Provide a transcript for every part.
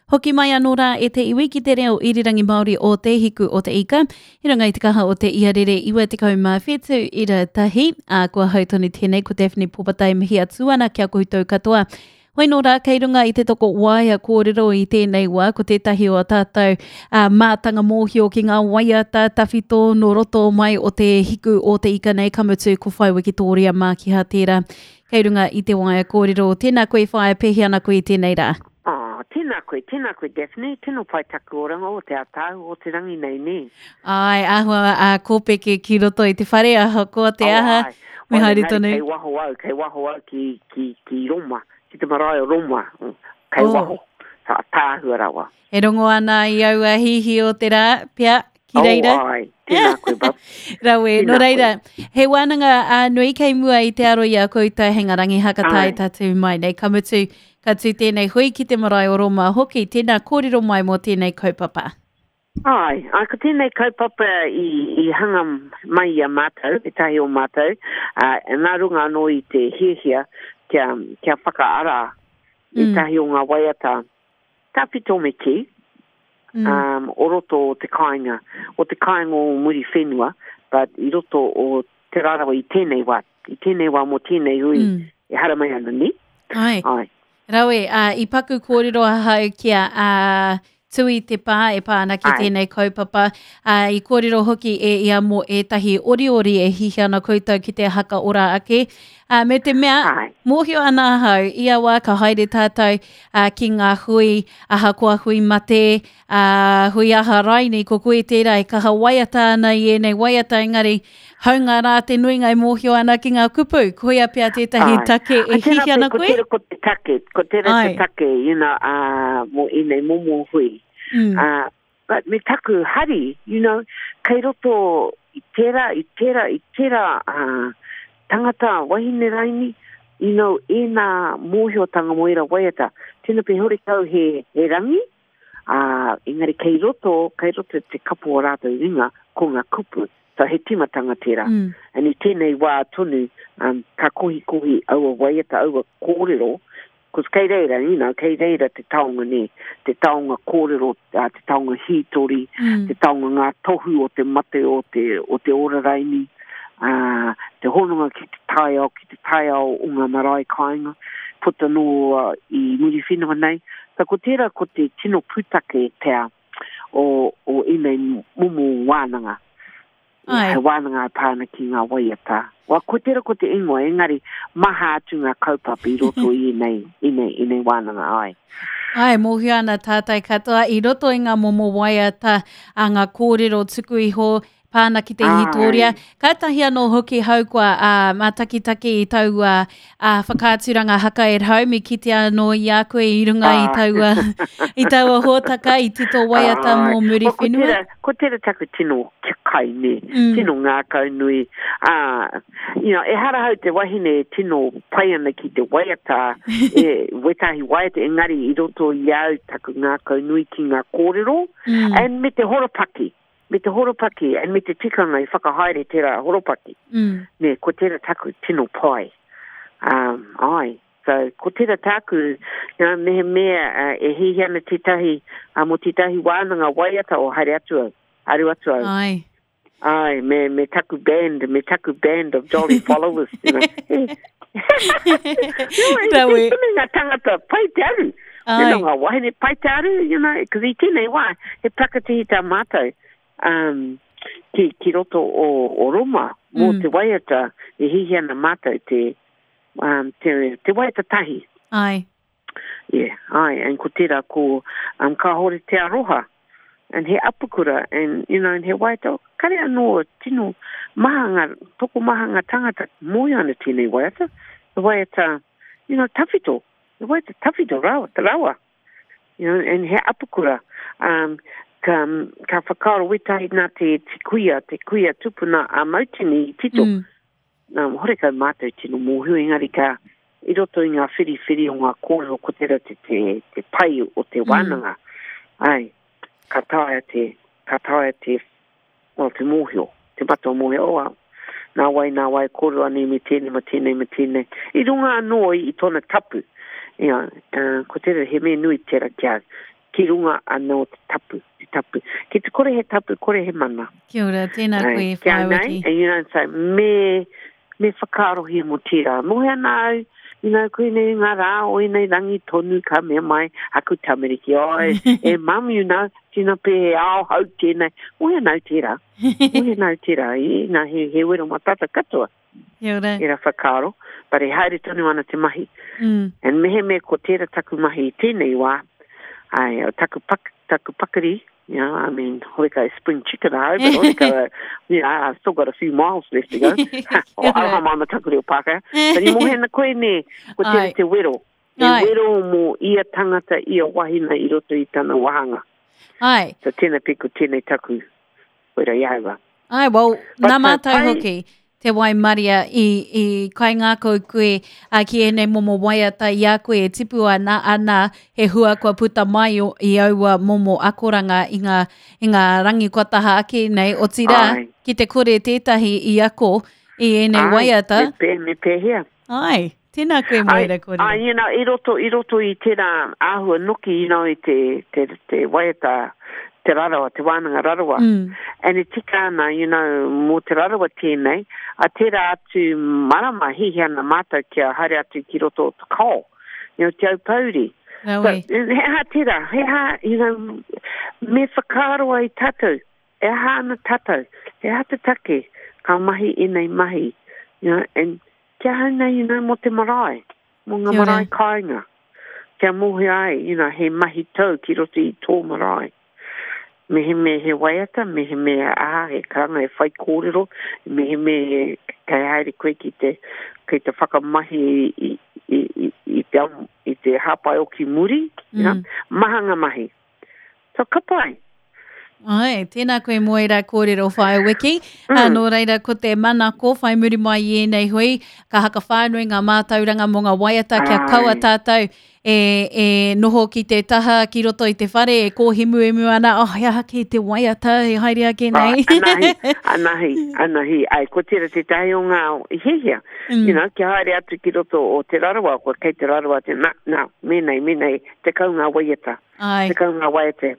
Hoki mai anō rā e te iwi ki te reo irirangi Māori o te hiku o te ika. I runga i te kaha o te iarere iwa te kaumā whetū ira tahi. Kua hautoni tēnei ko Daphne Popatai mihi atuana kia koutou katoa. Hoi nō rā, kei runga i te toko waia kōrero i tēnei wā, ko tētahi o tātou mātanga mōhio ki ngā waiata tawhito no roto mai o te hiku o te ika nei kamutu ko whai Wikitoria mā ki ha tērā. Kei runga i te waia kōrero, tēnā koe whai pehi ana koe tēnei rā. Tēnā koe, Daphne, tēnā pai taku oranga o te atau o te rangi nei ne. Ai, ahua kōpeke ki roto i te whare, aha koa te aha. Me haere tonu. Kei waho au ki Roma. Ki te marae o Roma, kei waho, sa tāhua rawa. E rongo ana i au a hihi o te rā, pia, ki reira. Ai, tēnā koe, bab. Rawe, no reira, he wānanga nui kei mua i te aro i a koutou hengarangi hakatai tatu mai nei kamutu, ka tū tēnei hui ki te marae o Roma hoki, tēnā kōrero mai mō tēnei kaupapa. Ai, ko tēnei kaupapa i hanga mai a mātou, e tahi o mātou, nā runga anō i te hihia, kia whakaara i tahi o ngā waiata tāpito me ki, o roto o te kāinga o muri whenua, but i roto o te rarawa i tēnei wā mō tēnei hui, e hara mai ana ni. Ai. Rawe, i paku kōrero ahau kia tui te pā, e pāna ki tēnei kaupapa. I kōrero hoki e ia mō e tahi ori e hihi ana koutou ki te haka ora ake. Me te mea, mōhio ana hau, ia wā ka haere tātou ki ngā hui, aha koa hui mate, hui aha raini, ko koe tērā e kaha waiata ana i enei waiata engari, haunga rā te nui ngai mōhio ana ki ngā kupu, koia pia tētahi take e hihi ana koe? Ko tēra te take, mō enei momo hui. But me taku hari, kei roto i tērā, tangata wahine raini, ēnā mōhio tanga moira waiata, tēnā pe hori kau he rangi, engari kei roto te kapu o rātou ringa, ko ngā kupu, so he timatanga tērā. Ani tēnei wā tonu, ka kohi aua waiata, aua kōrero, kos kei reira, kei reira te taonga ne, te taonga kōrero, te taonga hitori, te taonga ngā tohu o te mate o te ora raini, te hononga ki te tai ao o ngā marae kāinga, puta no i muri whenua nei. Tā ko tērā ko te tino pūtake tea o enei mumu wānanga. He wānanga pāna ki ngā waiata. Ko tērā ko te ingoa, engari maha atu ngā kaupapa i roto i enei wānanga ai. Ai, mōhio ana tātai katoa, i roto i ngā momo waiata a ngā kōrero tuku iho, pāna ki te hitoria. Ka tahi anō hoki haukua mātakitaki i tau whakāturanga haka e raumi ki te anō i a koe i runga i tau hōtaka i tito waiata mō muri whenua. Ko tēra taku tino kai ne, tino ngā kau nui. E hara hau te wahine tino pai ana ki te waiata, wetahi waiata engari i roto i au taku ngā kau nui ki ngā kōrero, and me te horopaki. Me te horopaki, and me te tikanga i whakahaere tērā horopaki. Ne, ko tērā taku tino pai. So, ko tērā taku, mehe mea e hihi ana titahi, mo titahi wānanga waiata o haere atu au. Ai, me taku band of jolly followers. Rawe. Ngā tangata pai te aru. Ngā wahine pai te aru, because i tēnei wā, he prakatihi tā mātou. Ki roto o Roma, mō te waiata, e hihi ana mātou te waiata tahi. Ai. Yeah, and ko tērā ko ka hore te aroha, and he apukura, and he waiata, kare anō tino toko mahanga tangata moia ana tēnei waiata, the waiata, tawhito, the waiata tawhito rawa, and he apukura, ka whakaro wetahi nā te kuia tupuna a mautini i tito. Hore kau mātou tino mōhio engari ka i roto i ngā whiri o ngā kōrero ko tera te pai o te wānanga. Ai, ka taia te mōhio, te mato mōhio. Nā wai kōrero ane me tēnei. I runga anō i tōna tapu. Ko tera he me nui tera kia ki runga anō te tapu. Ki te kore he tapu, kore he mana. Kia ora, tēnā koe whaiwaki. And you know, so me whakarohi mo tira. Mohe anau, you know, koe nei ngā rā o nei rangi tonu ka mea mai aku tamariki. Oh, mum, you know, tina pe ao hau tēnei. Mohe anau tira. Mohe anau tira. Nā he wero matata katoa. Kia ora. Ira whakaro. But he haere tonu ana te mahi. And mehe me ko tera taku mahi tēnei wā. Ai, taku pakari. You know, I mean, hoika spring chicken out, but hoika, you know, I've still got a few miles left to go. Aroha mama takuri o paka. But i mohe na koe ne, ko te wero. Te wero mo ia tangata, ia wahina i roto i tana wahanga. Ai. So tēnei piko, tēnei taku, wera iaiwa. Ai, well, nā mātou hoki. Te wai maria i kai ngā koe ki enei momo waiata i a koe e tipu ana he hua kua puta mai i aua momo akoranga i ngā rangi kua taha ake nei o tira ki te kore tētahi i ako i enei waiata. Me pēhea. Ai, tēnā koe moira kore. Ai, you know, i roto i tēnā āhua noki, you know, i te waiata te rarawa, te wānanga rarawa. And i tika ana, you know, mō te rarawa tēnei, a tērā atu marama hihi ana mātou kia haere atu ki roto o te kao. You know, te au pauri. But, he ha tērā, he ha, you know, me whakaroa i tātou. E ha ana tātou. He ha te take, ka mahi enei mahi. You know, and kia hauna, you know, mo te marae. Mo ngā marae kāinga. Kia mohi ai, you know, he mahi tau ki roto i tō marae. Mehe he waiata, mehe he karanga e whai kōrero, mehe kai haere koe ki te whakamahi i te hapai o ki muri, mahanga mahi. So kapai. Ai, tēnā koe moira kōrero whai wiki. Nō reira ko te manako, whai muri mai i nei hui, ka haka whānui ngā mātauranga mō ngā waiata kia kaua tātou e noho ki te taha ki roto i te whare, e kōhimu ana, hea hake te waiata, e haere ake nei. Anahi. Ai, ko tira te tahi o ngā ihehia. You know, kia haere atu ki roto o te rarawa, ko kei te rarawa te menei, te kau ngā waiata. Te kau ngā waiata.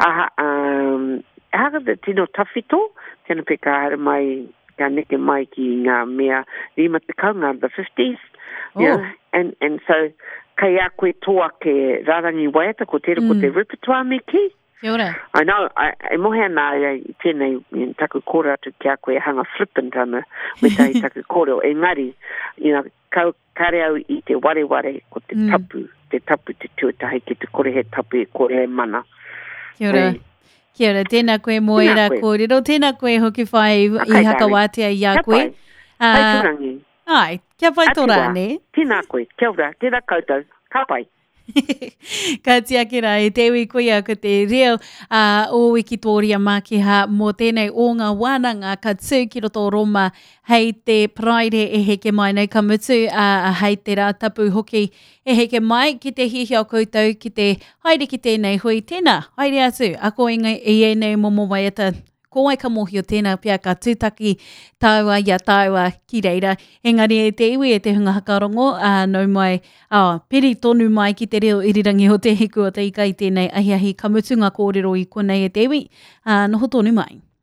Haka te tino tawhito, tēnā peka haere mai, ka neke mai ki ngā mea rima te kau ngā the 50s. Yeah, and so kai a koe toa ke rarangi waiata ko tēra ko te repertoire me ki. Kia ora. I know, e mohe ana i tēnei taku kore atu ki a koe hanga flippant ana with ai taku kore o engari, you know, kare au i te ware ko te tapu te tuatahi ki te kore he tapu e kore he mana. Kia ora. Kia ora, tēnā koe moira kōrero, tēnā koe hoki whai i hakawātia i a koe. Pai turangi. Ai, kia pai tō rāne. Tēnā koe, kia ora, tēnā koutou, ka pai. Ka tiakera e te iwi koe a ko te reo o Wikitoria Mākeha mō tēnei o ngā wānanga ka tū ki roto Roma hei te Pride e heke mai nei ka mutu hei te rā tapu hoki e heke mai ki te hihi o koutou ki te haere ki tēnei hui tēnā haere atu a koe i e nei momo waiata ko ai ka mohi o tēnā pia ka tūtaki tāua ia tāua ki reira. Engari e te iwi e te hunga hakarongo, nau mai, peri tonu mai ki te reo irirangi o te hiku o te ika i tēnei ahiahi ka mutunga kōrero i konei e te iwi. Noho tonu mai.